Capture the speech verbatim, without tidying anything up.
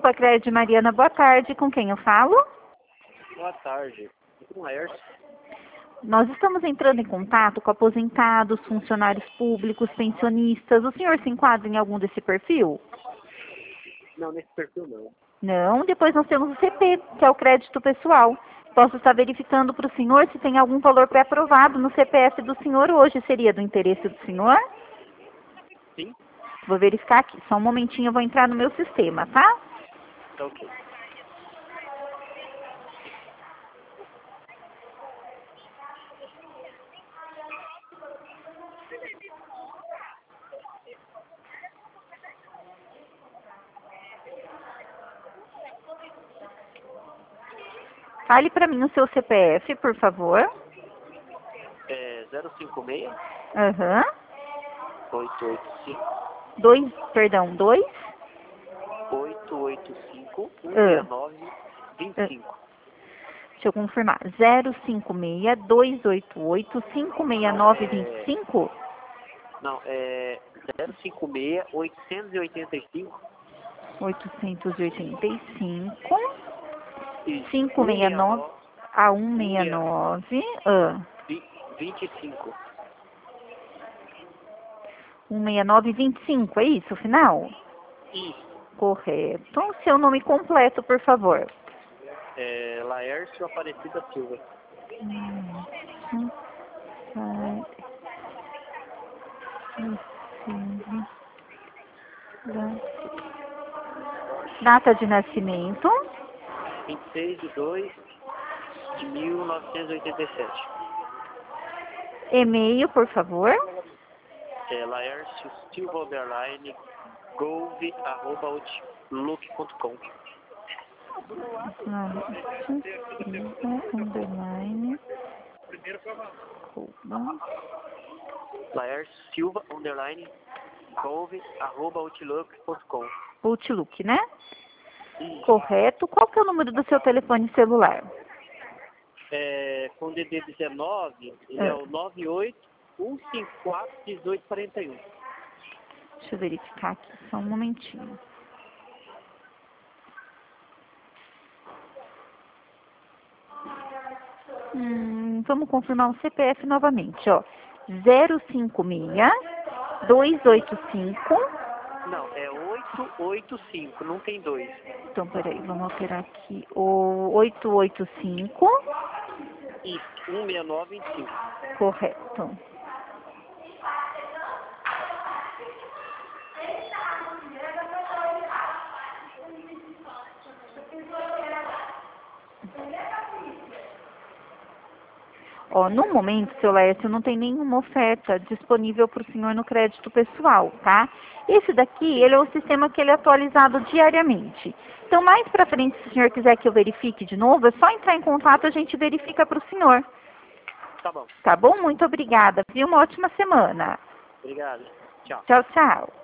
Grupo Acred Mariana, boa tarde. Com quem eu falo? Boa tarde. Com o Laércio. Nós estamos entrando em contato com aposentados, funcionários públicos, pensionistas. O senhor se enquadra em algum desse perfil? Não, nesse perfil não. Não. Depois nós temos o C P, que é o crédito pessoal. Posso estar verificando para o senhor se tem algum valor pré-aprovado no C P F do senhor hoje. Seria do interesse do senhor? Sim? Vou verificar aqui. Só um momentinho, eu vou entrar no meu sistema, tá? Tá ok. Fale para mim o seu C P F, por favor. É zero cinco seis, Aham. oito oito cinco, Dois, perdão, dois. oito oito cinco, um Ah. seis nove, dois cinco. Deixa eu confirmar. zero cinco seis, dois oito oito, cinco seis nove, dois cinco? Não, é zero cinco seis, oito oito cinco. oitocentos e oitenta e cinco. Isso. cinco seis nove a cento e sessenta e nove. Ah. vinte e cinco. cento e sessenta e nove, vinte e cinco, é isso o final? Isso. Correto. O seu nome completo, por favor. É Laércio Aparecida Silva. Hum, vai. Data de nascimento. vinte e seis de dois de mil novecentos e oitenta e sete. E-mail, por favor. É Laércio Silva underline gov arroba outlook ponto com. Underline. Laércio Silva underline gov arroba outlook ponto com. Outlook, né? Isso. Correto. Qual que é o número do seu telefone celular? É, com D D dezenove, ele é, É. o nove oito um cinco quatro um oito quatro um. Deixa eu verificar aqui, só um momentinho. Hum, vamos confirmar o C P F novamente, ó. zero cinco seis, dois oito cinco. Não, é oito oito cinco, não tem dois. Então, peraí, vamos alterar aqui. O oito oito cinco. Isso, um seis nove dois cinco. Correto. Ó, no momento, seu Laércio, não tem nenhuma oferta disponível para o senhor no crédito pessoal, tá? Esse daqui, ele é o sistema que ele é atualizado diariamente. Então, mais para frente, se o senhor quiser que eu verifique de novo, é só entrar em contato, a gente verifica para o senhor. Tá bom. Tá bom? Muito obrigada, viu? Uma ótima semana. Obrigado. Tchau. Tchau, tchau.